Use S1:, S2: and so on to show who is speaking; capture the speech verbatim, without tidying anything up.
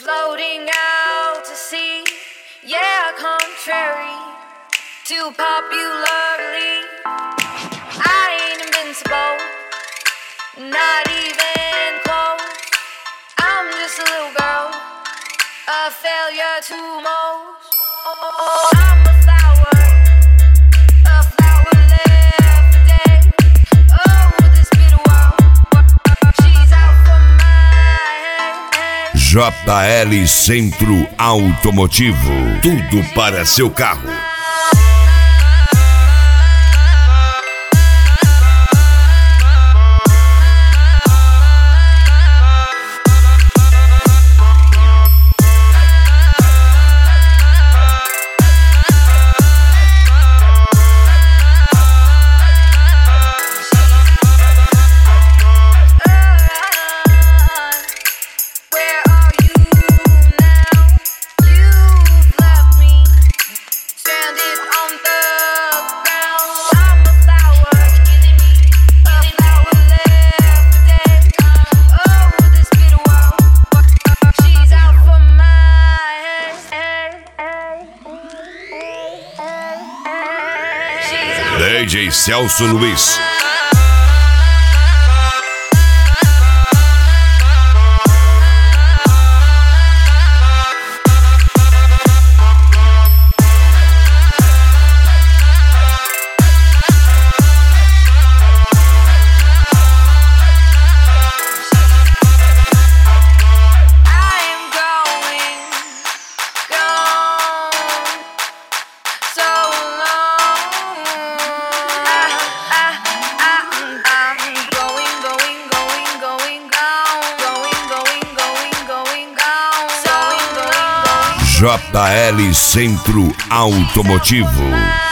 S1: floating out to sea. Yeah, contrary to popularly, I ain't invincible, not even close. I'm just a little girl, a failure to most. Oh, I'm a flower, a flower left for dead. Oh, this bitter world, she's out for my head.
S2: J L Centro Automotivo, tudo para seu carro. D J Celso Luiz. J L Centro Automotivo.